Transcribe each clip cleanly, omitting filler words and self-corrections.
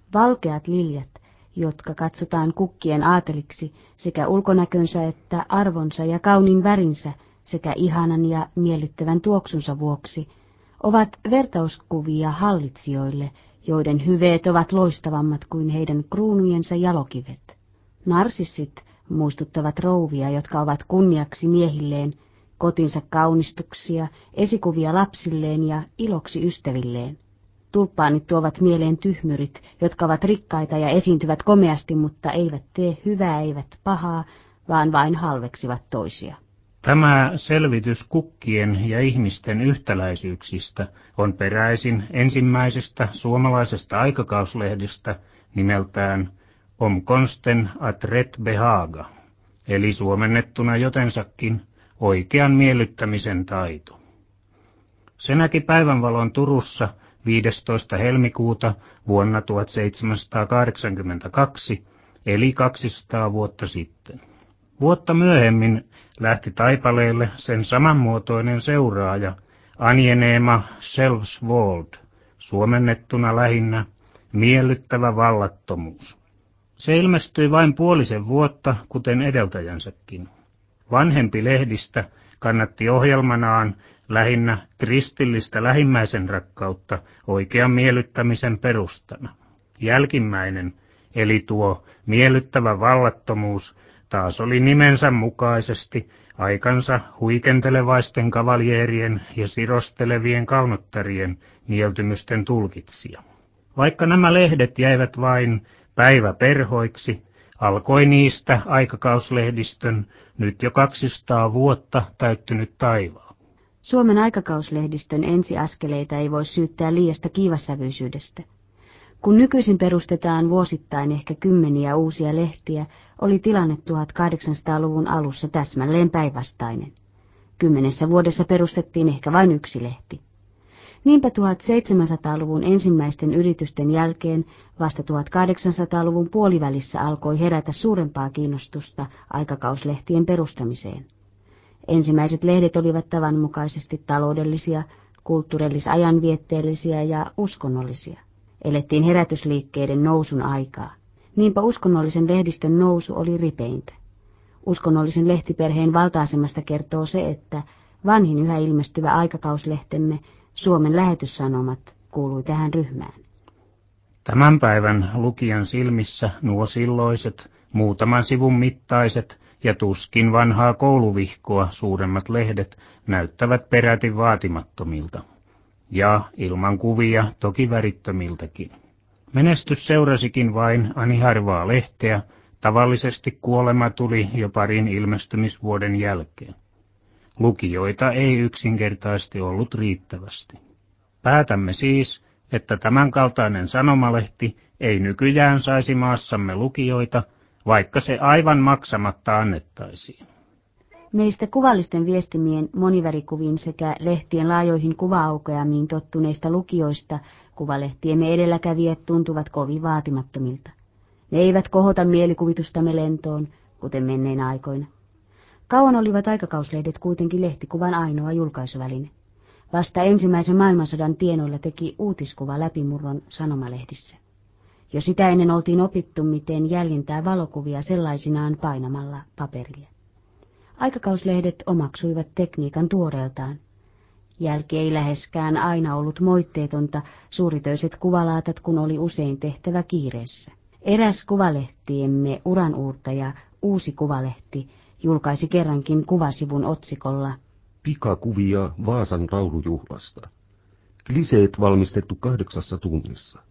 Valkeat liljat, jotka katsotaan kukkien aateliksi sekä ulkonäkönsä että arvonsa ja kauniin värinsä sekä ihanan ja miellyttävän tuoksunsa vuoksi, ovat vertauskuvia hallitsijoille, joiden hyveet ovat loistavammat kuin heidän kruunujensa jalokivet. Narsissit muistuttavat rouvia, jotka ovat kunniaksi miehilleen, kotinsa kaunistuksia, esikuvia lapsilleen ja iloksi ystävilleen. Tulppaanit tuovat mieleen tyhmyrit, jotka ovat rikkaita ja esiintyvät komeasti, mutta eivät tee hyvää eivät pahaa, vaan vain halveksivat toisia. Tämä selvitys kukkien ja ihmisten yhtäläisyyksistä on peräisin ensimmäisestä suomalaisesta aikakauslehdestä nimeltään Om konsten att rätt behaga, eli suomennettuna jotensakin oikean miellyttämisen taito. Se näki päivänvalon Turussa 15. helmikuuta vuonna 1782, eli 200 vuotta sitten. Vuotta myöhemmin lähti taipaleelle sen samanmuotoinen seuraaja Anjenema Selvsvold, suomennettuna lähinnä miellyttävä vallattomuus. Se ilmestyi vain puolisen vuotta, kuten edeltäjänsäkin. Vanhempi lehdistä kannatti ohjelmanaan lähinnä kristillistä lähimmäisenrakkautta oikean miellyttämisen perustana. Jälkimmäinen, eli tuo miellyttävä vallattomuus, taas oli nimensä mukaisesti aikansa huikentelevaisten kavaljeerien ja sirostelevien kaunottarien mieltymysten tulkitsija. Vaikka nämä lehdet jäivät vain päiväperhoiksi, alkoi niistä aikakauslehdistön nyt jo 200 vuotta täyttynyt taivaa. Suomen aikakauslehdistön ensiaskeleita ei voi syyttää liiasta kiivassävyisyydestä. Kun nykyisin perustetaan vuosittain ehkä kymmeniä uusia lehtiä, oli tilanne 1800-luvun alussa täsmälleen päinvastainen. 10 vuodessa perustettiin ehkä vain yksi lehti. Niinpä 1700-luvun ensimmäisten yritysten jälkeen vasta 1800-luvun puolivälissä alkoi herätä suurempaa kiinnostusta aikakauslehtien perustamiseen. Ensimmäiset lehdet olivat tavanmukaisesti taloudellisia, kulttuurillis-ajanvietteellisiä ja uskonnollisia. Elettiin herätysliikkeiden nousun aikaa. Niinpä uskonnollisen lehdistön nousu oli ripeintä. Uskonnollisen lehtiperheen valta-asemasta kertoo se, että vanhin yhä ilmestyvä aikakauslehtemme Suomen Lähetyssanomat kuului tähän ryhmään. Tämän päivän lukijan silmissä nuo silloiset, muutaman sivun mittaiset ja tuskin vanhaa kouluvihkoa suuremmat lehdet näyttävät peräti vaatimattomilta. Ja ilman kuvia toki värittömiltäkin. Menestys seurasikin vain ani harvaa lehteä, tavallisesti kuolema tuli jo parin ilmestymisvuoden jälkeen. Lukijoita ei yksinkertaisesti ollut riittävästi. Päätämme siis, että tämänkaltainen sanomalehti ei nykyään saisi maassamme lukijoita, vaikka se aivan maksamatta annettaisiin. Meistä kuvallisten viestimien monivärikuviin sekä lehtien laajoihin kuva-aukeamiin tottuneista lukijoista kuvalehtiemme edelläkävijät tuntuvat kovin vaatimattomilta. Ne eivät kohota mielikuvitustamme lentoon, kuten menneinä aikoina. Kauan olivat aikakauslehdet kuitenkin lehtikuvan ainoa julkaisuväline. Vasta ensimmäisen maailmansodan tienoilla teki uutiskuva läpimurron sanomalehdissä. Jo sitä ennen oltiin opittu, miten jäljentää valokuvia sellaisinaan painamalla paperille. Aikakauslehdet omaksuivat tekniikan tuoreeltaan. Jälki ei läheskään aina ollut moitteetonta, suuritöiset kuvalaatat kun oli usein tehtävä kiireessä. Eräs kuvalehtiemme uranuurtaja, Uusi Kuvalehti, julkaisi kerrankin kuvasivun otsikolla Pikakuvia Vaasan laulujuhlasta. Kliseet valmistettu 8 tunnissa.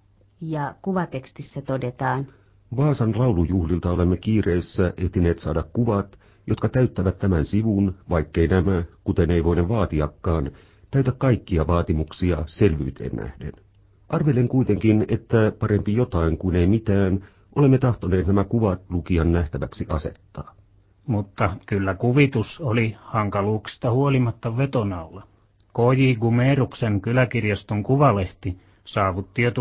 Ja kuvatekstissä todetaan: Vaasan laulujuhlilta olemme kiireessä etineet saada kuvat, jotka täyttävät tämän sivun, vaikkei nämä, kuten ei voida vaatiakaan, täytä kaikkia vaatimuksia selvyyteen nähden. Arvelen kuitenkin, että parempi jotain kuin ei mitään, olemme tahtoneet nämä kuvat lukijan nähtäväksi asettaa. Mutta kyllä kuvitus oli hankaluuksista huolimatta vetonaula. K.J. Gumeruksen kyläkirjaston kuvalehti saavutti jo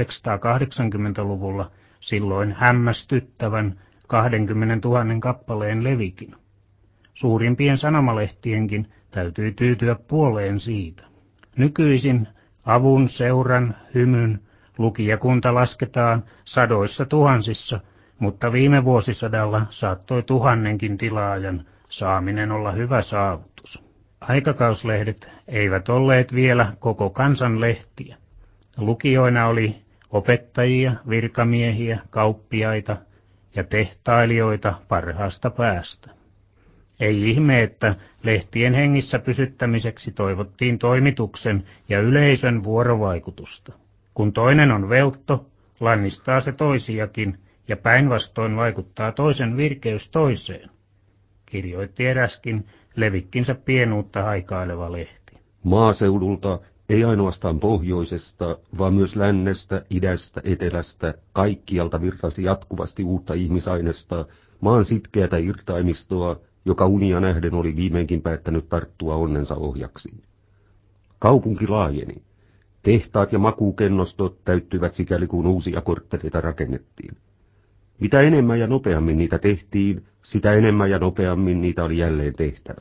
1880-luvulla silloin hämmästyttävän 20 000 kappaleen levikin. Suurimpien sanomalehtienkin täytyy tyytyä puoleen siitä. Nykyisin avun, seuran, hymyn, lukijakunta lasketaan sadoissa tuhansissa, mutta viime vuosisadalla saattoi 1000:kin tilaajan saaminen olla hyvä saavutus. Aikakauslehdet eivät olleet vielä koko kansan lehtiä. Lukijoina oli opettajia, virkamiehiä, kauppiaita ja tehtailijoita parhaasta päästä. Ei ihme, että lehtien hengissä pysyttämiseksi toivottiin toimituksen ja yleisön vuorovaikutusta. Kun toinen on veltto, lannistaa se toisiakin ja päinvastoin vaikuttaa toisen virkeys toiseen, kirjoitti eräskin levikkinsä pienuutta haikaileva lehti. Maaseudulta, ei ainoastaan pohjoisesta, vaan myös lännestä, idästä, etelästä, kaikkialta virtasi jatkuvasti uutta ihmisainesta, maan sitkeätä irtaimistoa, joka unia nähden oli viimeinkin päättänyt tarttua onnensa ohjaksiin. Kaupunki laajeni. Tehtaat ja makuukennostot täyttyivät sikäli kun uusia kortteleita rakennettiin. Mitä enemmän ja nopeammin niitä tehtiin, sitä enemmän ja nopeammin niitä oli jälleen tehtävä.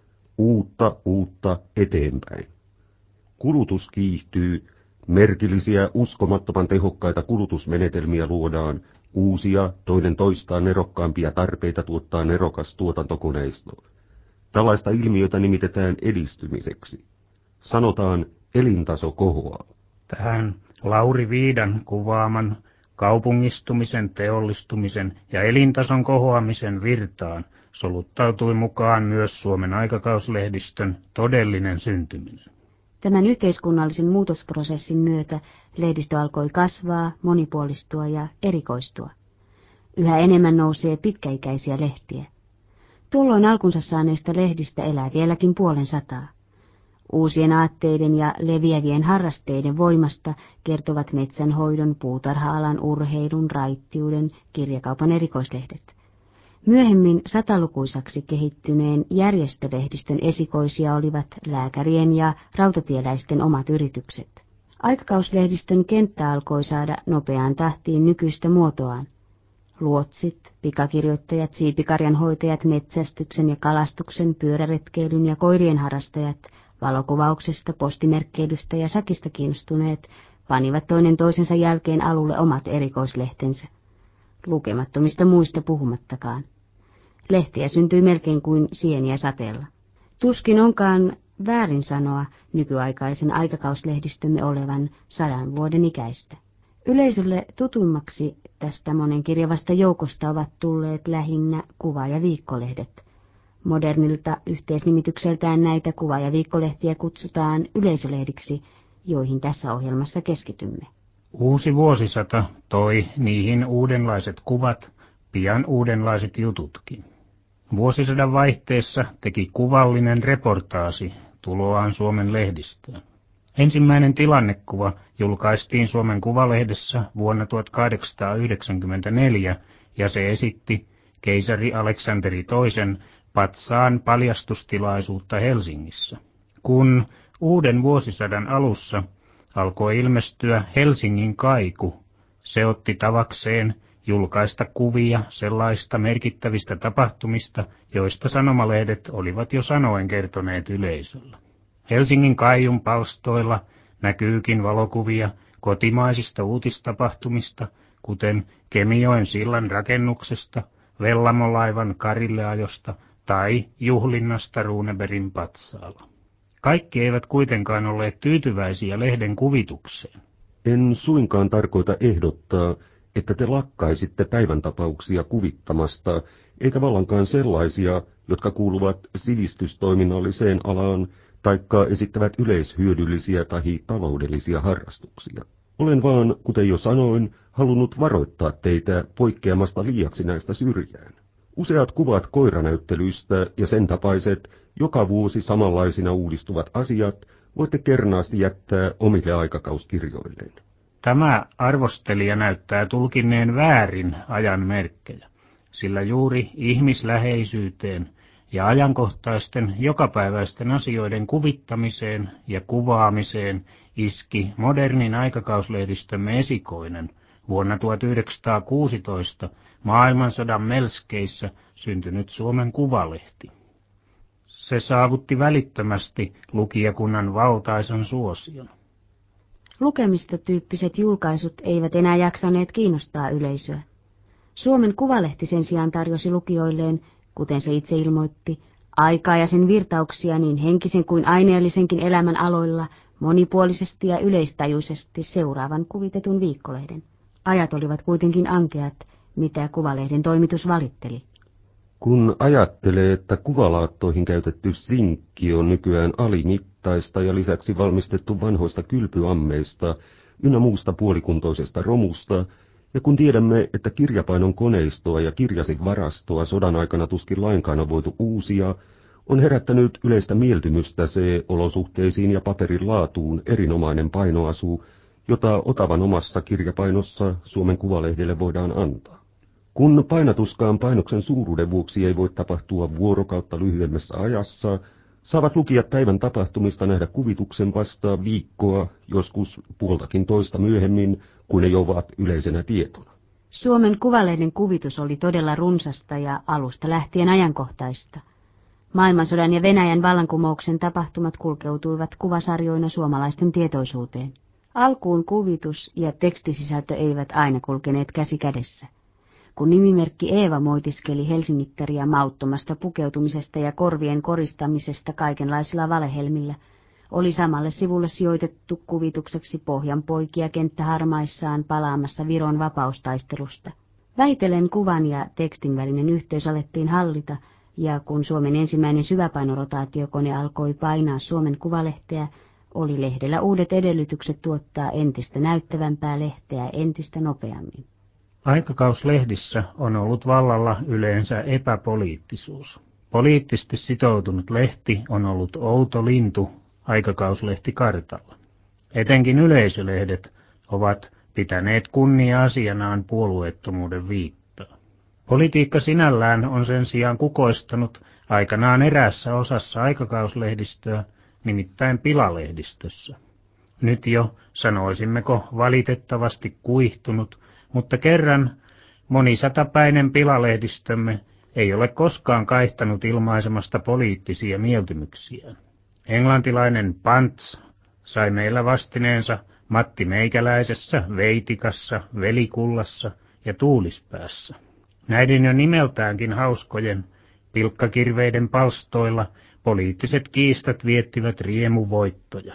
Uutta, eteenpäin. Kulutus kiihtyy, merkillisiä, uskomattoman tehokkaita kulutusmenetelmiä luodaan, uusia, toinen toistaan nerokkaampia tarpeita tuottaa nerokas tuotantokoneisto. Tällaista ilmiötä nimitetään edistymiseksi. Sanotaan, elintaso kohoaa. Tähän Lauri Viidan kuvaaman kaupungistumisen, teollistumisen ja elintason kohoamisen virtaan soluttautui mukaan myös Suomen aikakauslehdistön todellinen syntyminen. Tämän yhteiskunnallisen muutosprosessin myötä lehdistö alkoi kasvaa, monipuolistua ja erikoistua. Yhä enemmän nousee pitkäikäisiä lehtiä. Tuolloin alkunsa saaneista lehdistä elää vieläkin 50. Uusien aatteiden ja leviävien harrasteiden voimasta kertovat metsänhoidon, puutarha-alan, urheilun, raittiuden, kirjakaupan erikoislehdet. Myöhemmin 100-lukuisaksi kehittyneen järjestölehdistön esikoisia olivat lääkärien ja rautatieläisten omat yritykset. Aikakauslehdistön kenttä alkoi saada nopeaan tahtiin nykyistä muotoaan. Luotsit, pikakirjoittajat, siipikarjanhoitajat, metsästyksen ja kalastuksen, pyöräretkeilyn ja koirien harrastajat, valokuvauksesta, postimerkkeilystä ja sakista kiinnostuneet panivat toinen toisensa jälkeen alulle omat erikoislehtensä. Lukemattomista muista puhumattakaan. Lehtiä syntyi melkein kuin sieniä sateella. Tuskin onkaan väärin sanoa nykyaikaisen aikakauslehdistömme olevan 100 vuoden ikäistä. Yleisölle tutuimmaksi tästä monenkirjavasta joukosta ovat tulleet lähinnä kuva- ja viikkolehdet. Modernilta yhteisnimitykseltään näitä kuva- ja viikkolehtiä kutsutaan yleisölehdiksi, joihin tässä ohjelmassa keskitymme. Uusi vuosisata toi niihin uudenlaiset kuvat, pian uudenlaiset jututkin. Vuosisadan vaihteessa teki kuvallinen reportaasi tuloaan Suomen lehdistöön. Ensimmäinen tilannekuva julkaistiin Suomen Kuvalehdessä vuonna 1894 ja se esitti keisari Aleksanteri II patsaan paljastustilaisuutta Helsingissä. Kun uuden vuosisadan alussa alkoi ilmestyä Helsingin kaiku, se otti tavakseen julkaista kuvia sellaista merkittävistä tapahtumista, joista sanomalehdet olivat jo sanoen kertoneet yleisöllä. Helsingin kaijun palstoilla näkyykin valokuvia kotimaisista uutistapahtumista, kuten Kemijoen sillan rakennuksesta, Vellamolaivan karilleajosta tai juhlinnasta Runebergin patsaalla. Kaikki eivät kuitenkaan olleet tyytyväisiä lehden kuvitukseen. En suinkaan tarkoita ehdottaa, että te lakkaisitte päiväntapauksia kuvittamasta, eikä vallankaan sellaisia, jotka kuuluvat sivistystoiminnalliseen alaan, taikka esittävät yleishyödyllisiä tai taloudellisia harrastuksia. Olen vaan, kuten jo sanoin, halunnut varoittaa teitä poikkeamasta liiaksi näistä syrjään. Useat kuvat koiranäyttelyistä ja sen tapaiset, joka vuosi samanlaisina uudistuvat asiat, voitte kernaasti jättää omille aikakauskirjoilleen. Tämä arvostelija näyttää tulkinneen väärin ajan merkkejä, sillä juuri ihmisläheisyyteen ja ajankohtaisten jokapäiväisten asioiden kuvittamiseen ja kuvaamiseen iski modernin aikakauslehdistömme esikoinen vuonna 1916 maailmansodan melskeissä syntynyt Suomen Kuvalehti. Se saavutti välittömästi lukijakunnan valtaisan suosion. Lukemistotyyppiset julkaisut eivät enää jaksaneet kiinnostaa yleisöä. Suomen Kuvalehti sen sijaan tarjosi lukijoilleen, kuten se itse ilmoitti, aikaa ja sen virtauksia niin henkisen kuin aineellisenkin elämän aloilla monipuolisesti ja yleistajuisesti seuraavan kuvitetun viikkolehden. Ajat olivat kuitenkin ankeat, mitä Kuvalehden toimitus valitteli. Kun ajattelee, että kuvalaattoihin käytetty sinkki on nykyään alimittaista ja lisäksi valmistettu vanhoista kylpyammeista ynnä muusta puolikuntoisesta romusta, ja kun tiedämme, että kirjapainon koneistoa ja kirjasivarastoa sodan aikana tuskin lainkaan on voitu uusia, on herättänyt yleistä mieltymystä se olosuhteisiin ja paperin laatuun erinomainen painoasu, jota Otavan omassa kirjapainossa Suomen Kuvalehdelle voidaan antaa. Kun painatuskaan painoksen suuruuden vuoksi ei voi tapahtua vuorokautta lyhyemmässä ajassa, saavat lukijat päivän tapahtumista nähdä kuvituksen vasta viikkoa, joskus puoltakin toista myöhemmin, kun ne ovat yleisenä tietona. Suomen Kuvalehden kuvitus oli todella runsasta ja alusta lähtien ajankohtaista. Maailmansodan ja Venäjän vallankumouksen tapahtumat kulkeutuivat kuvasarjoina suomalaisten tietoisuuteen. Alkuun kuvitus ja tekstisisältö eivät aina kulkeneet käsi kädessä. Kun nimimerkki Eeva moitiskeli helsingittäriä mauttomasta pukeutumisesta ja korvien koristamisesta kaikenlaisilla valehelmillä, oli samalle sivulle sijoitettu kuvitukseksi Pohjanpoikia kenttäharmaissaan palaamassa Viron vapaustaistelusta. Vähitellen kuvan ja tekstin välinen yhteys alettiin hallita, ja kun Suomen ensimmäinen syväpainorotaatiokone alkoi painaa Suomen Kuvalehteä, oli lehdellä uudet edellytykset tuottaa entistä näyttävämpää lehteä entistä nopeammin. Aikakauslehdissä on ollut vallalla yleensä epäpoliittisuus. Poliittisesti sitoutunut lehti on ollut outo lintu aikakauslehtikartalla. Etenkin yleisölehdet ovat pitäneet kunnia-asianaan puolueettomuuden viittaa. Politiikka sinällään on sen sijaan kukoistanut aikanaan eräässä osassa aikakauslehdistöä, nimittäin pilalehdistössä. Nyt jo, sanoisimmeko, valitettavasti kuihtunut, mutta kerran monisatapäinen pilalehdistömme ei ole koskaan kaihtanut ilmaisemasta poliittisia mieltymyksiään. Englantilainen Pants sai meillä vastineensa Matti Meikäläisessä, Veitikassa, Velikullassa ja Tuulispäässä. Näiden jo nimeltäänkin hauskojen pilkkakirveiden palstoilla poliittiset kiistat viettivät riemuvoittoja.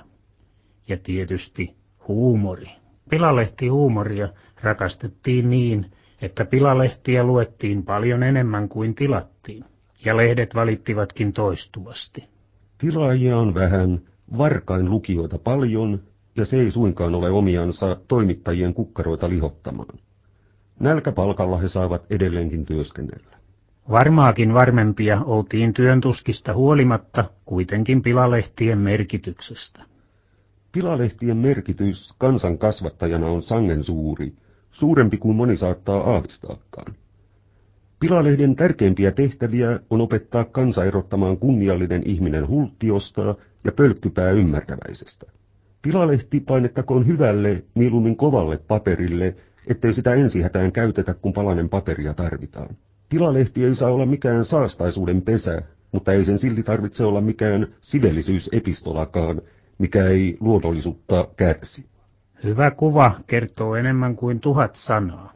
Ja tietysti huumori. Pilalehtihuumoria rakastettiin niin, että pilalehtiä luettiin paljon enemmän kuin tilattiin, ja lehdet valittivatkin toistuvasti. Tilaajia on vähän, varkain lukijoita paljon, ja se ei suinkaan ole omiansa toimittajien kukkaroita lihottamaan. Nälkäpalkalla he saavat edelleenkin työskennellä. Varmaakin varmempia oltiin työntuskista huolimatta kuitenkin pilalehtien merkityksestä. Pilalehtien merkitys kansan kasvattajana on sangen suuri, suurempi kuin moni saattaa aavistaakaan. Pilalehden tärkeimpiä tehtäviä on opettaa kansa erottamaan kunniallinen ihminen hulttiosta ja pölkkypää ymmärtäväisestä. Pilalehti painettakoon hyvälle, mieluummin kovalle paperille, ettei sitä ensihätään käytetä, kun palanen paperia tarvitaan. Pilalehti ei saa olla mikään saastaisuuden pesä, mutta ei sen silti tarvitse olla mikään sivellisyysepistolakaan, mikä ei luonnollisuutta kärsi. Hyvä kuva kertoo enemmän kuin 1000 sanaa.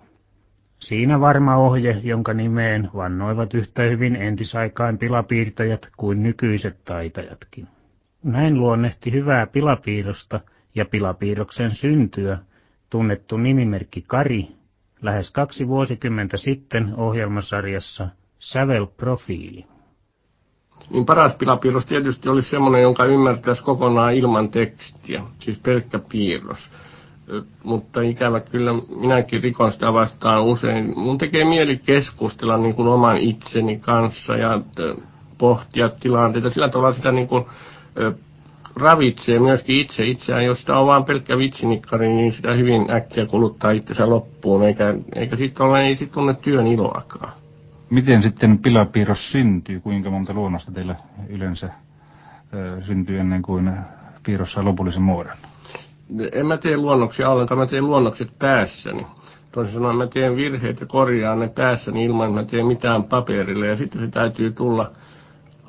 Siinä varma ohje, jonka nimeen vannoivat yhtä hyvin entisaikaan pilapiirtäjät kuin nykyiset taitajatkin. Näin luonnehti hyvää pilapiirrosta ja pilapiirroksen syntyä tunnettu nimimerkki Kari lähes 2 vuosikymmentä sitten ohjelmasarjassa Sävelprofiili. Niin paras pilapiirros tietysti olisi semmoinen, jonka ymmärtäisi kokonaan ilman tekstiä, siis pelkkä piirros. Mutta ikävä kyllä minäkin rikon sitä vastaan usein. Mun tekee mieli keskustella niin kuin oman itseni kanssa ja pohtia tilanteita. Sillä tavalla sitä niin kuin ravitsee myöskin itseään. Jos sitä on vaan pelkkä vitsinikkari, niin sitä hyvin äkkiä kuluttaa itsensä loppuun, eikä siitä ole, ei siitä tunne työn iloakaan. Miten sitten pilapiirros syntyy? Kuinka monta luonnosta teillä yleensä syntyy ennen kuin piirros saa lopullisen muodon? En mä tee luonnoksia ollenkaan, mä teen luonnokset päässäni. Toisin sanoen mä teen virheet ja korjaan ne päässäni ilman, että mä teen mitään paperille. Ja sitten se täytyy tulla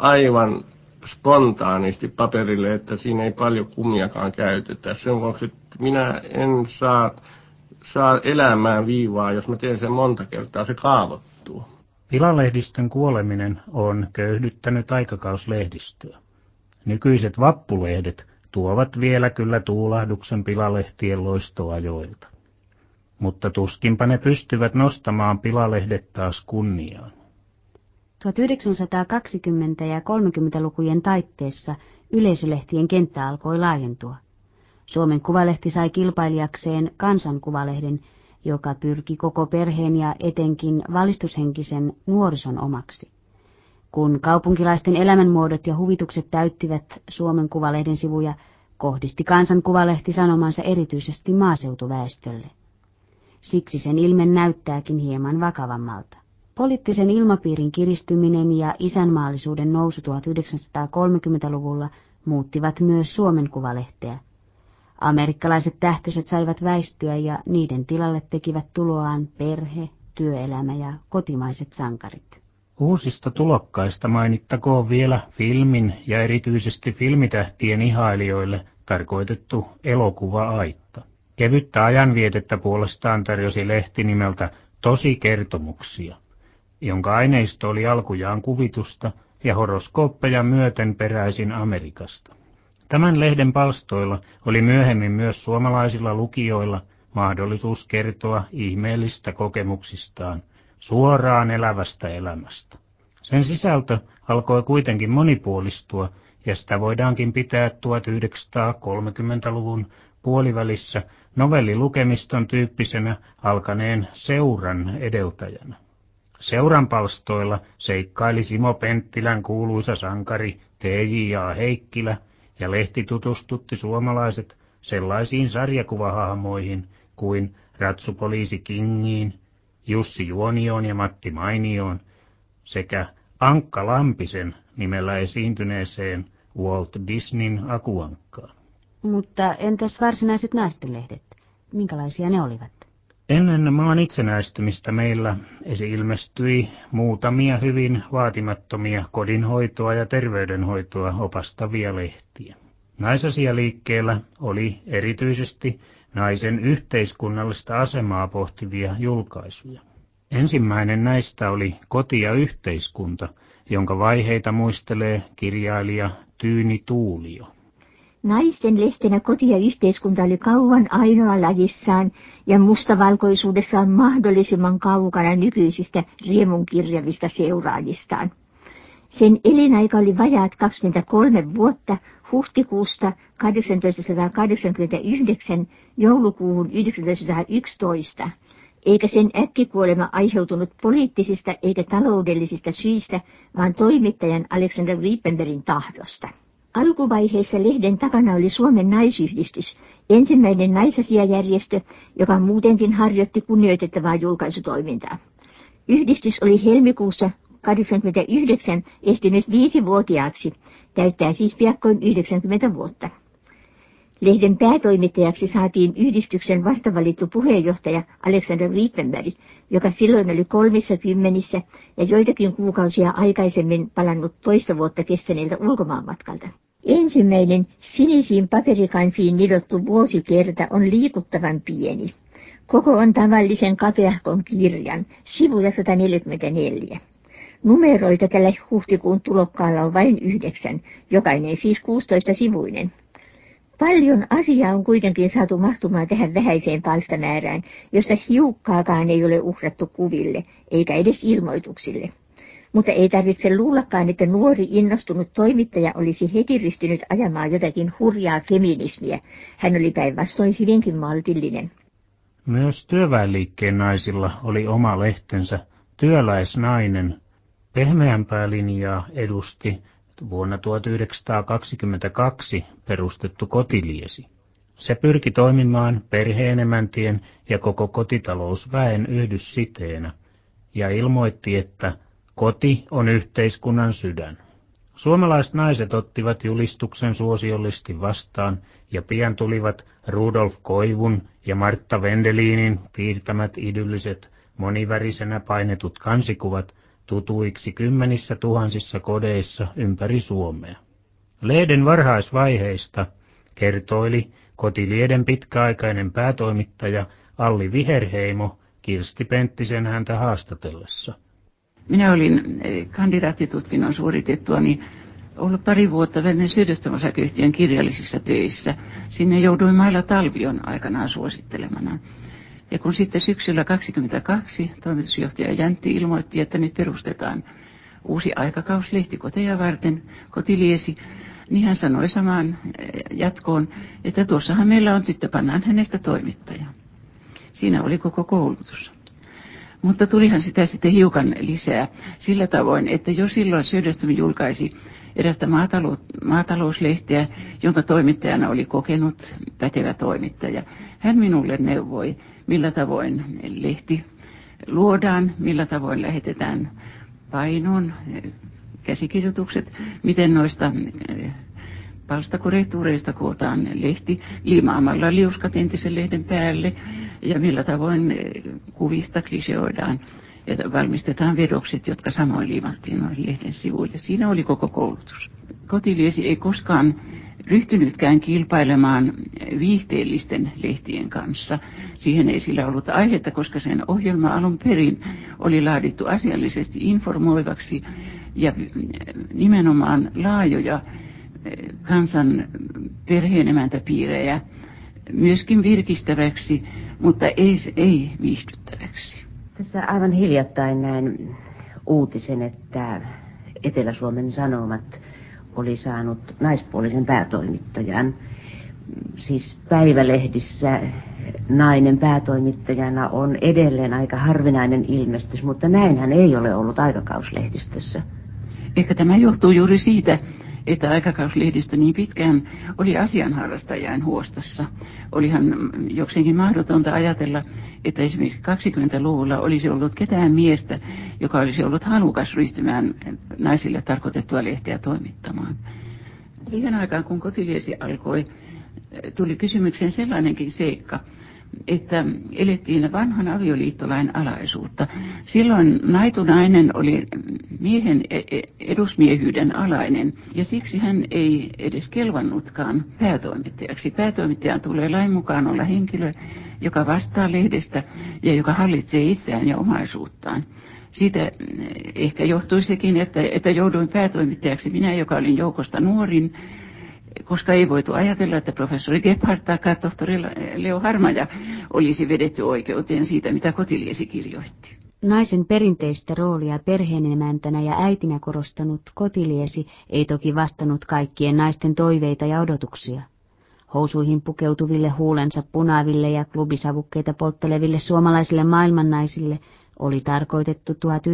aivan spontaanisti paperille, että siinä ei paljon kummiakaan käytetä. Sen vuoksi minä en saa elämään viivaa, jos mä teen sen monta kertaa, se kaavoittuu. Pilalehdistön kuoleminen on köyhdyttänyt aikakauslehdistöä. Nykyiset vappulehdet tuovat vielä kyllä tuulahduksen pilalehtien loistoajoilta. Mutta tuskinpa ne pystyvät nostamaan pilalehdet taas kunniaan. 1920- ja 30-lukujen taitteessa yleisölehtien kenttä alkoi laajentua. Suomen Kuvalehti sai kilpailijakseen Kansan Kuvalehden, joka pyrki koko perheen ja etenkin valistushenkisen nuorison omaksi. Kun kaupunkilaisten elämänmuodot ja huvitukset täyttivät Suomen Kuvalehden sivuja, kohdisti Kansan Kuvalehti sanomansa erityisesti maaseutuväestölle. Siksi sen ilme näyttääkin hieman vakavammalta. Poliittisen ilmapiirin kiristyminen ja isänmaallisuuden nousu 1930-luvulla muuttivat myös Suomen Kuvalehteä. Amerikkalaiset tähtöiset saivat väistyä ja niiden tilalle tekivät tuloaan perhe, työelämä ja kotimaiset sankarit. Uusista tulokkaista mainittakoon vielä filmin ja erityisesti filmitähtien ihailijoille tarkoitettu elokuva-aitta. Kevyttä ajanvietettä puolestaan tarjosi lehti nimeltä Tosikertomuksia, jonka aineisto oli alkujaan kuvitusta ja horoskooppeja myöten peräisin Amerikasta. Tämän lehden palstoilla oli myöhemmin myös suomalaisilla lukijoilla mahdollisuus kertoa ihmeellistä kokemuksistaan, suoraan elävästä elämästä. Sen sisältö alkoi kuitenkin monipuolistua, ja sitä voidaankin pitää 1930-luvun puolivälissä novellilukemiston tyyppisenä alkaneen Seuran edeltäjänä. Seuran palstoilla seikkaili Simo Penttilän kuuluisa sankari T.J.A. Heikkilä, ja lehti tutustutti suomalaiset sellaisiin sarjakuvahahmoihin kuin Ratsupoliisi Kingiin, Jussi Juonioon ja Matti Mainioon sekä Ankka Lampisen nimellä esiintyneeseen Walt Disneyn Akuankkaan. Mutta entäs varsinaiset naistenlehdet? Minkälaisia ne olivat? Ennen maan itsenäistymistä meillä ilmestyi muutamia hyvin vaatimattomia kodinhoitoa ja terveydenhoitoa opastavia lehtiä. Naisasialiikkeellä oli erityisesti naisen yhteiskunnallista asemaa pohtivia julkaisuja. Ensimmäinen näistä oli Koti ja yhteiskunta, jonka vaiheita muistelee kirjailija Tyyni Tuulio. Naisten lehtenä Koti ja yhteiskunta oli kauan ainoa lajissaan ja mustavalkoisuudessaan mahdollisimman kaukana nykyisistä riemunkirjavista seuraajistaan. Sen elinaika oli vajaat 23 vuotta huhtikuusta 1889 joulukuuhun 1911, eikä sen äkkikuolema aiheutunut poliittisista eikä taloudellisista syistä, vaan toimittajan Alexander Rippenbergin tahdosta. Alkuvaiheessa lehden takana oli Suomen naisyhdistys, ensimmäinen naisasiajärjestö, joka muutenkin harjoitti kunnioitettavaa julkaisutoimintaa. Yhdistys oli helmikuussa 1989 ehtinyt 5-vuotiaaksi, täyttää siis piakkoin 90 vuotta. Lehden päätoimittajaksi saatiin yhdistyksen vastavalittu puheenjohtaja Alexander Rippenberg, joka silloin oli 30 ja joitakin kuukausia aikaisemmin palannut toista vuotta kestäneeltä ulkomaanmatkalta. Ensimmäinen sinisiin paperikansiin nidottu vuosikerta on liikuttavan pieni. Koko on tavallisen kapeahkon kirjan, sivuja 144. Numeroita tällä huhtikuun tulokkaalla on vain 9, jokainen siis 16-sivuinen. Paljon asiaa on kuitenkin saatu mahtumaan tähän vähäiseen palstamäärään, josta hiukkaakaan ei ole uhrattu kuville, eikä edes ilmoituksille. Mutta ei tarvitse luullakaan, että nuori innostunut toimittaja olisi heti ryhtynyt ajamaan jotakin hurjaa feminismiä. Hän oli päinvastoin hyvinkin maltillinen. Myös työväenliikkeen naisilla oli oma lehtensä, Työläisnainen. Pehmeämpää linjaa edusti vuonna 1922 perustettu Kotiliesi. Se pyrki toimimaan perheenemäntien ja koko kotitalousväen yhdyssiteenä ja ilmoitti, että koti on yhteiskunnan sydän. Suomalaiset naiset ottivat julistuksen suosiollisesti vastaan ja pian tulivat Rudolf Koivun ja Martta Wendelinin piirtämät idylliset monivärisenä painetut kansikuvat tutuiksi 10 000 kodeissa ympäri Suomea. Lehden varhaisvaiheista kertoili Kotilieden pitkäaikainen päätoimittaja Alli Viherheimo Kirsti Penttisen häntä haastatellessa. Minä olin kandidaattitutkinnon suoritettuani ollut pari vuotta Venäjän Sydöstön-osakeyhtiön kirjallisissa töissä. Sinne jouduin Maila Talvion aikanaan suosittelemana. Ja kun sitten syksyllä 1922 toimitusjohtaja Jäntti ilmoitti, että nyt perustetaan uusi aikakauslehti koteja varten, Kotiliesi, niin hän sanoi samaan jatkoon, että tuossahan meillä on tyttö, pannaan hänestä toimittaja. Siinä oli koko koulutus. Mutta tulihan sitä sitten hiukan lisää sillä tavoin, että jo silloin Söderström julkaisi erästä maatalouslehteä, jonka toimittajana oli kokenut pätevä toimittaja. Hän minulle neuvoi, millä tavoin lehti luodaan, millä tavoin lähetetään painoon käsikirjoitukset, miten noista palstakorrektuureista kootaan lehti liimaamalla liuskat entisen lehden päälle ja millä tavoin kuvista kliseoidaan ja valmistetaan vedokset, jotka samoin liimattiin noin lehden sivuille. Siinä oli koko koulutus. Kotiliesi ei koskaan ryhtynytkään kilpailemaan viihteellisten lehtien kanssa. Siihen ei sillä ollut aihetta, koska sen ohjelma alun perin oli laadittu asiallisesti informoivaksi ja nimenomaan laajoja kansan perheenemäntäpiirejä myöskin virkistäväksi, mutta ei viihdyttäväksi. Tässä aivan hiljattain näin uutisen, että Etelä-Suomen Sanomat oli saanut naispuolisen päätoimittajan. Siis päivälehdissä nainen päätoimittajana on edelleen aika harvinainen ilmestys, mutta näinhän ei ole ollut aikakauslehdistössä. Ehkä tämä johtuu juuri siitä, että aikakauslehdistö niin pitkään oli asianharrastajain huostassa. Olihan jokseenkin mahdotonta ajatella, että esimerkiksi 20-luvulla olisi ollut ketään miestä, joka olisi ollut halukas ryhtymään naisille tarkoitettua lehteä toimittamaan. Siihen aikaan, kun Kotiliesi alkoi, tuli kysymykseen sellainenkin seikka, että elettiin vanhan avioliittolain alaisuutta. Silloin naitunainen oli miehen edusmiehyyden alainen ja siksi hän ei edes kelvannutkaan päätoimittajaksi. Päätoimittajan tulee lain mukaan olla henkilö, joka vastaa lehdestä ja joka hallitsee itseään ja omaisuuttaan. Siitä ehkä johtui sekin, että jouduin päätoimittajaksi minä, joka olin joukosta nuorin, koska ei voitu ajatella, että professori Gebhard tai tohtori Leo Harmaja olisi vedetty oikeuteen siitä, mitä Kotiliesi kirjoitti. Naisen perinteistä roolia perheenemäntänä ja äitinä korostanut Kotiliesi ei toki vastannut kaikkien naisten toiveita ja odotuksia. Housuihin pukeutuville huulensa punaaville ja klubisavukkeita poltteleville suomalaisille maailmannaisille oli tarkoitettu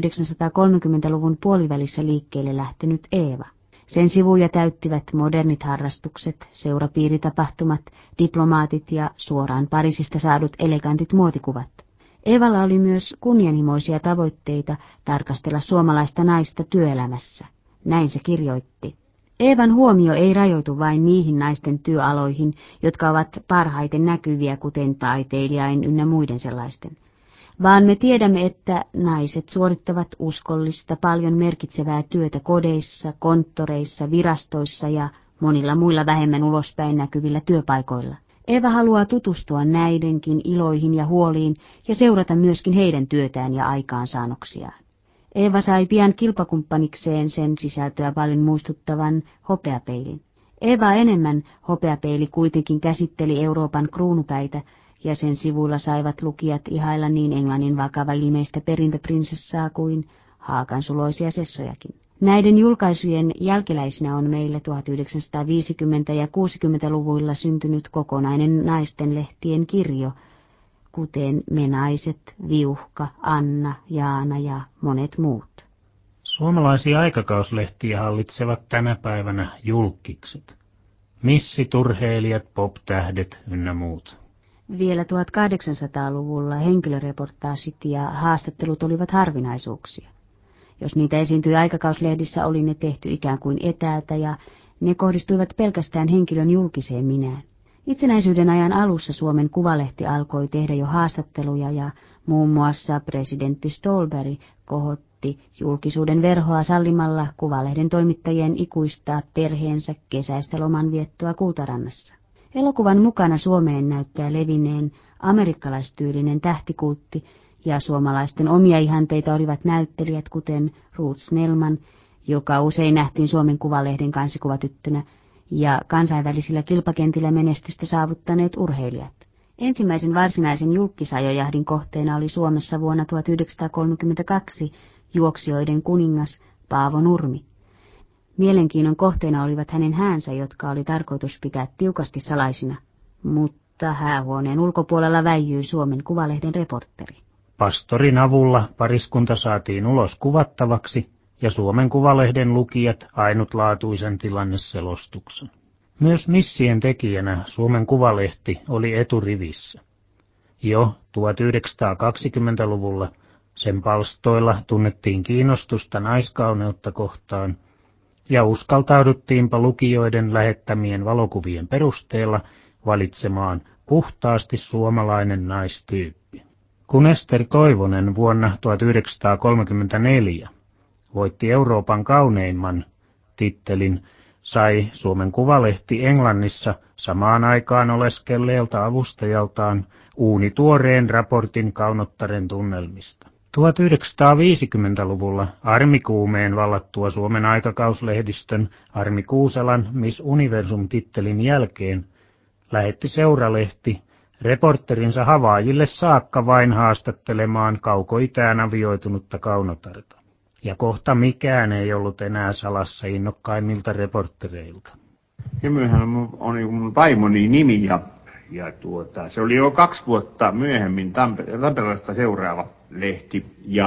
1930-luvun puolivälissä liikkeelle lähtenyt Eeva. Sen sivuja täyttivät modernit harrastukset, seurapiiritapahtumat, diplomaatit ja suoraan Pariisista saadut elegantit muotikuvat. Eevalla oli myös kunnianhimoisia tavoitteita tarkastella suomalaista naista työelämässä. Näin se kirjoitti. Eevan huomio ei rajoitu vain niihin naisten työaloihin, jotka ovat parhaiten näkyviä, kuten taiteilijain ynnä muiden sellaisten. Vaan me tiedämme, että naiset suorittavat uskollista, paljon merkitsevää työtä kodeissa, konttoreissa, virastoissa ja monilla muilla vähemmän ulospäin näkyvillä työpaikoilla. Eeva haluaa tutustua näidenkin iloihin ja huoliin ja seurata myöskin heidän työtään ja aikaansaannoksiaan. Eeva sai pian kilpakumppanikseen sen sisältöä paljon muistuttavan hopeapeilin. Eeva enemmän hopeapeili kuitenkin käsitteli Euroopan kruunupäitä, ja sen sivuilla saivat lukijat ihailla niin Englannin vakava ilmeistä perintöprinsessaa kuin haakansuloisia sessojakin. Näiden julkaisujen jälkeläisinä on meillä 1950- ja 60-luvuilla syntynyt kokonainen naistenlehtien kirjo, kuten Me naiset, Viuhka, Anna, Jaana ja monet muut. Suomalaisia aikakauslehtiä hallitsevat tänä päivänä julkkikset. Missiturheilijat, pop-tähdet ynnä muut. Vielä 1800-luvulla henkilöreportaasit ja haastattelut olivat harvinaisuuksia. Jos niitä esiintyi aikakauslehdissä, oli ne tehty ikään kuin etäältä ja ne kohdistuivat pelkästään henkilön julkiseen minään. Itsenäisyyden ajan alussa Suomen Kuvalehti alkoi tehdä jo haastatteluja ja muun muassa presidentti Ståhlberg kohotti julkisuuden verhoa sallimalla Kuvalehden toimittajien ikuistaa perheensä kesäistä lomanviettoa Kultarannassa. Elokuvan mukana Suomeen näyttää levinneen amerikkalaistyylinen tähtikultti, ja suomalaisten omia ihanteita olivat näyttelijät kuten Ruth Snellman, joka usein nähtiin Suomen Kuvalehden kansikuvatyttönä, ja kansainvälisillä kilpakentillä menestystä saavuttaneet urheilijat. Ensimmäisen varsinaisen julkkisajojahdin kohteena oli Suomessa vuonna 1932 juoksijoiden kuningas Paavo Nurmi. Mielenkiinnon kohteena olivat hänen häänsä, jotka oli tarkoitus pitää tiukasti salaisina, mutta häähuoneen ulkopuolella väijyi Suomen Kuvalehden reporteri. Pastorin avulla pariskunta saatiin ulos kuvattavaksi ja Suomen Kuvalehden lukijat ainutlaatuisen tilanneselostuksen. Myös missien tekijänä Suomen Kuvalehti oli eturivissä. Jo 1920-luvulla sen palstoilla tunnettiin kiinnostusta naiskauneutta kohtaan, ja uskaltauduttiinpa lukijoiden lähettämien valokuvien perusteella valitsemaan puhtaasti suomalainen naistyyppi. Kun Ester Toivonen vuonna 1934 voitti Euroopan kauneimman tittelin, sai Suomen Kuvalehti Englannissa samaan aikaan oleskelleelta avustajaltaan uunituoreen raportin kaunottaren tunnelmista. 1950-luvulla armikuumeen vallattua Suomen aikakauslehdistön Armi Kuuselan Miss Universum-tittelin jälkeen lähetti Seuralehti reporterinsa Havaajille saakka vain haastattelemaan kaukoitään avioitunutta kaunotarta. Ja kohta mikään ei ollut enää salassa innokkaimmilta reportereilta. Hymyhän on mun vaimoni nimi ja se oli jo 2 vuotta myöhemmin Tampereelta seuraava lehti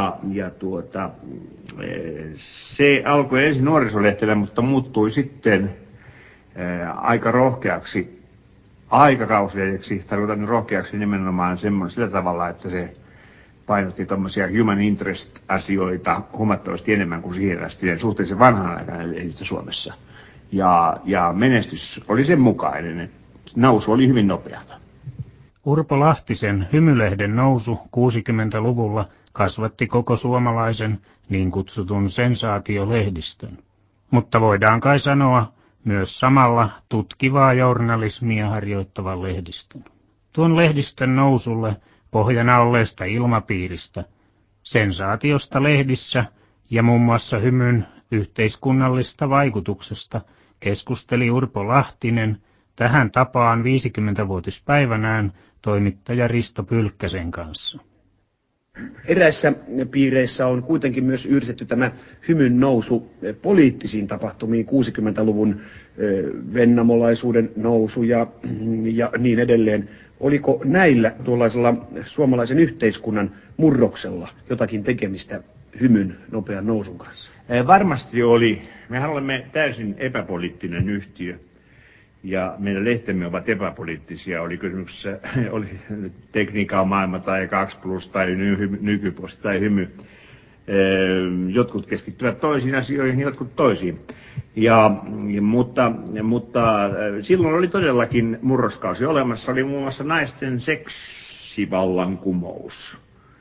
se alkoi ensin nuorisolehtellä, mutta muuttui sitten aika rohkeaksi aikakauslehdeksi, tarkoitan rohkeaksi nimenomaan sillä tavalla, että se painotti tuommoisia human interest-asioita huomattavasti enemmän kuin siihen asti suhteellisen vanhan aikana lehdistä Suomessa. Ja menestys oli sen mukainen, nousu oli hyvin nopeata. Urpo Lahtisen Hymylehden nousu 60-luvulla kasvatti koko suomalaisen niin kutsutun sensaatiolehdistön. Mutta voidaan kai sanoa myös samalla tutkivaa journalismia harjoittavan lehdistön. Tuon lehdistön nousulle pohjana olleesta ilmapiiristä, sensaatiosta lehdissä ja muun muassa hymyn yhteiskunnallista vaikutuksesta keskusteli Urpo Lahtinen tähän tapaan 50-vuotispäivänään toimittaja Risto Pylkkäsen kanssa. Eräissä piireissä on kuitenkin myös yhdistetty tämä hymyn nousu poliittisiin tapahtumiin, 60-luvun vennamolaisuuden nousu ja niin edelleen. Oliko näillä tuollaisella suomalaisen yhteiskunnan murroksella jotakin tekemistä hymyn nopean nousun kanssa? Varmasti oli. Mehän olemme täysin epäpoliittinen yhtiö. Ja meidän lehtemme ovat epäpoliittisia, oli kysymyksessä oli Tekniikan maailma tai 2plus tai Nykyposti tai Hymy. Jotkut keskittyvät toisiin asioihin, jotkut toisiin. Mutta silloin oli todellakin murroskausi olemassa, oli muun muassa naisten seksivallankumous.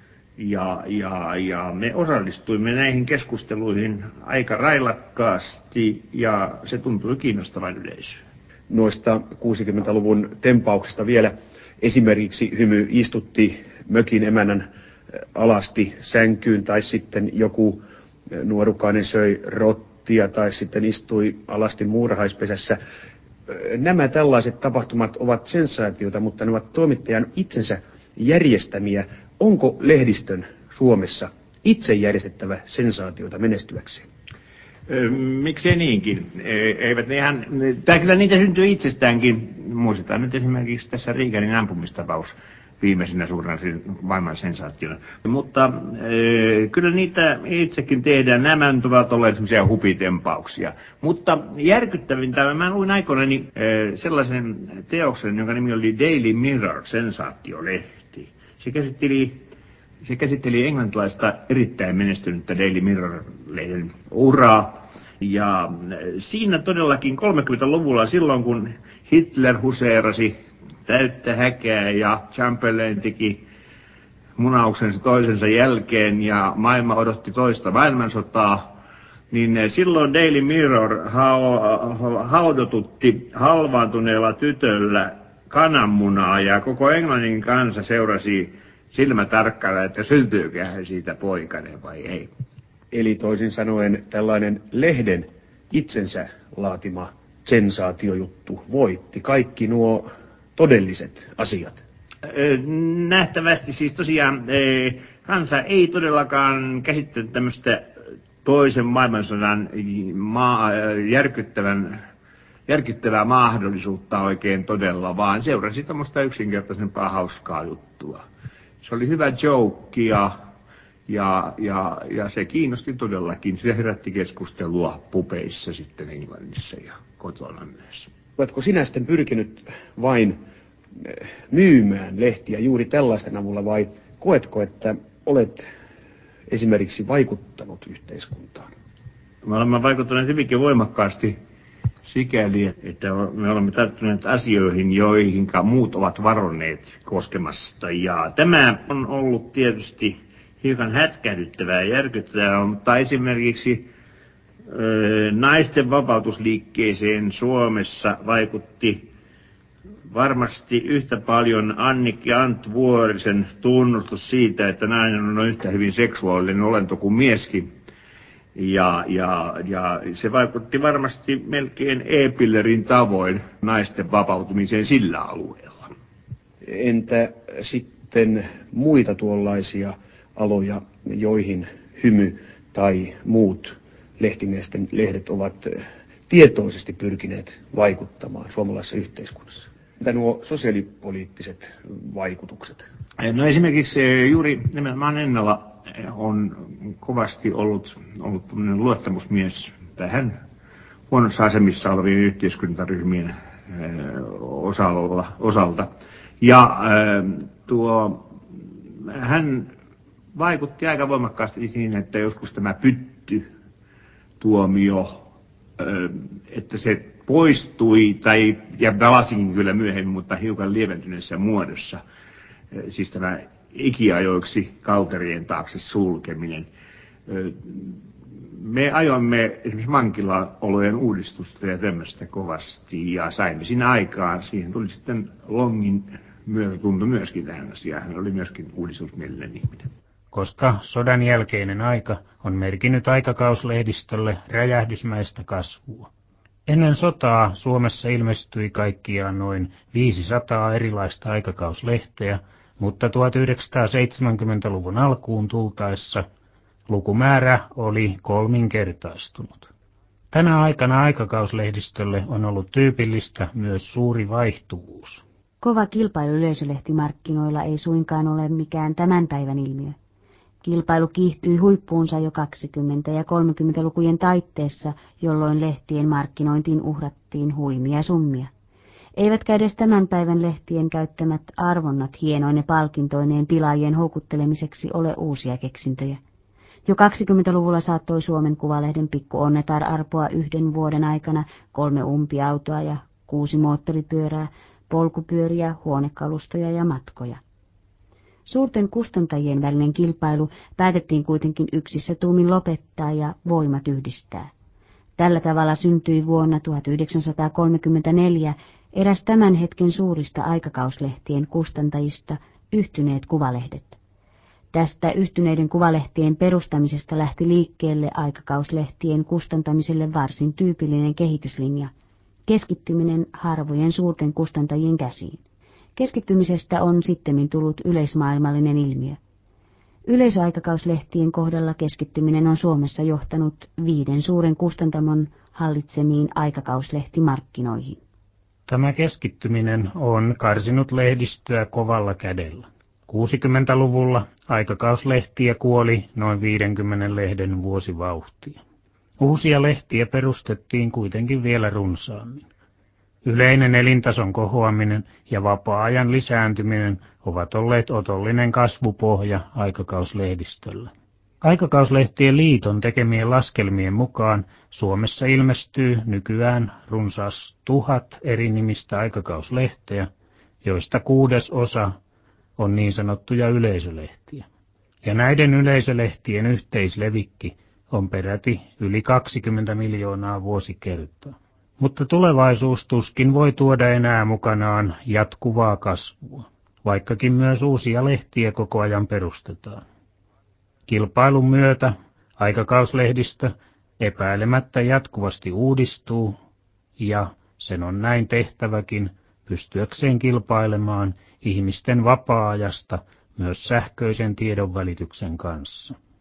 Ja me osallistuimme näihin keskusteluihin aika railakkaasti ja se tuntui kiinnostavan yleisöön. Noista 60-luvun tempauksista vielä esimerkiksi Hymy istutti mökin emännän alasti sänkyyn tai sitten joku nuorukainen söi rottia tai sitten istui alasti muurahaispesässä. Nämä tällaiset tapahtumat ovat sensaatioita, mutta ne ovat toimittajan itsensä järjestämiä. Onko lehdistön Suomessa itse järjestettävä sensaatioita menestyäkseen? Miksei niinkin? Eivät ne ihan, kyllä niitä syntyy itsestäänkin. Muistetaan nyt esimerkiksi tässä Riikänin ampumistapaus viimeisenä suurena maailman sensaationa. Mutta kyllä niitä itsekin tehdään. Nämä ovat olleet sellaisia hupitempauksia. Mutta järkyttävintä, mä luin aikoinani sellaisen teoksen, jonka nimi oli Daily Mirror, sensaatiolehti. Se käsitteli englantilaista erittäin menestynyttä Daily Mirror-lehden uraa. Ja siinä todellakin 30-luvulla silloin, kun Hitler huseerasi täyttä häkää ja Chamberlain teki munauksensa toisensa jälkeen ja maailma odotti toista maailmansotaa niin silloin Daily Mirror haudotutti halvaantuneella tytöllä kananmunaa ja koko Englannin kansa seurasi silmätarkkailla, että syntyyköhän siitä poikainen vai ei. Eli toisin sanoen tällainen lehden itsensä laatima sensaatiojuttu voitti kaikki nuo todelliset asiat. Nähtävästi siis tosiaan kansa ei todellakaan käsittänyt tämmöistä toisen maailmansodan järkyttävää mahdollisuutta oikein todella, vaan seurasi tämmöistä yksinkertaisempaa hauskaa juttua. Se oli hyvä joke ja se kiinnosti todellakin. Se herätti keskustelua pubeissa sitten Englannissa ja kotona myös. Oletko sinä sitten pyrkinyt vain myymään lehtiä juuri tällaisten avulla vai koetko, että olet esimerkiksi vaikuttanut yhteiskuntaan? Me olemme vaikuttaneet hyvinkin voimakkaasti sikäli, että me olemme tarttuneet asioihin, joihinka muut ovat varonneet koskemasta. Ja tämä on ollut tietysti hiukan hätkähdyttävää ja järkyttävää, mutta esimerkiksi naisten vapautusliikkeeseen Suomessa vaikutti varmasti yhtä paljon Annikki Antvuorisen tunnustus siitä, että nainen on yhtä hyvin seksuaalinen olento kuin mieskin. Ja se vaikutti varmasti melkein E-pillerin tavoin naisten vapautumiseen sillä alueella. Entä sitten muita tuollaisia aloja, joihin Hymy tai muut lehtimiesten lehdet ovat tietoisesti pyrkineet vaikuttamaan suomalaisessa yhteiskunnassa? Mitä nuo sosiaalipoliittiset vaikutukset? No esimerkiksi juuri nimenomaan Ennala on kovasti ollut luottamusmies tähän huonossa asemissa olevien yhteiskuntaryhmien osalta. Ja hän vaikutti aika voimakkaasti siihen, että joskus tämä pyttytuomio, että se poistui, ja palasikin kyllä myöhemmin, mutta hiukan lieventyneessä muodossa. Siis tämä ikiajoiksi kalterien taakse sulkeminen. Me ajoimme esimerkiksi vankilaolojen uudistusta ja tämmöistä kovasti, ja saimme siinä aikaan. Siihen tuli sitten Longin myötätunto myöskin tähän asiaan. Hän oli myöskin uudistusmielinen ihminen. Koska sodan jälkeinen aika on merkinnyt aikakauslehdistölle räjähdysmäistä kasvua. Ennen sotaa Suomessa ilmestyi kaikkiaan noin 500 erilaista aikakauslehteä, mutta 1970-luvun alkuun tultaessa lukumäärä oli kolminkertaistunut. Tänä aikana aikakauslehdistölle on ollut tyypillistä myös suuri vaihtuvuus. Kova kilpailu yleisölehtimarkkinoilla ei suinkaan ole mikään tämän päivän ilmiö. Kilpailu kiihtyi huippuunsa jo 20- ja 30-lukujen taitteessa, jolloin lehtien markkinointiin uhrattiin huimia summia. Eivätkä edes tämän päivän lehtien käyttämät arvonnat hienoine palkintoineen tilaajien houkuttelemiseksi ole uusia keksintöjä. Jo 20-luvulla saattoi Suomen Kuvalehden Pikku Onnetar arpoa 1 vuoden aikana 3 umpiautoa ja 6 moottoripyörää, polkupyöriä, huonekalustoja ja matkoja. Suurten kustantajien välinen kilpailu päätettiin kuitenkin yksissä tuumin lopettaa ja voimat yhdistää. Tällä tavalla syntyi vuonna 1934 eräs tämän hetken suurista aikakauslehtien kustantajista, Yhtyneet Kuvalehdet. Tästä Yhtyneiden Kuvalehtien perustamisesta lähti liikkeelle aikakauslehtien kustantamiselle varsin tyypillinen kehityslinja, keskittyminen harvojen suurten kustantajien käsiin. Keskittymisestä on sittemmin tullut yleismaailmallinen ilmiö. Yleisöaikakauslehtien kohdalla keskittyminen on Suomessa johtanut 5 suuren kustantamon hallitsemiin aikakauslehtimarkkinoihin. Tämä keskittyminen on karsinut lehdistöä kovalla kädellä. 60-luvulla aikakauslehtiä kuoli noin 50 lehden vuosivauhtia. Uusia lehtiä perustettiin kuitenkin vielä runsaammin. Yleinen elintason kohoaminen ja vapaa-ajan lisääntyminen ovat olleet otollinen kasvupohja aikakauslehdistöllä. Aikakauslehtien liiton tekemien laskelmien mukaan Suomessa ilmestyy nykyään runsaas 1000 eri nimistä aikakauslehteä, joista 1/6 on niin sanottuja yleisölehtiä. Ja näiden yleisölehtien yhteislevikki on peräti yli 20 miljoonaa vuosikertaa. Mutta tulevaisuus tuskin voi tuoda enää mukanaan jatkuvaa kasvua, vaikkakin myös uusia lehtiä koko ajan perustetaan. Kilpailun myötä aikakauslehdistö epäilemättä jatkuvasti uudistuu, ja sen on näin tehtäväkin pystyäkseen kilpailemaan ihmisten vapaa-ajasta myös sähköisen tiedonvälityksen kanssa.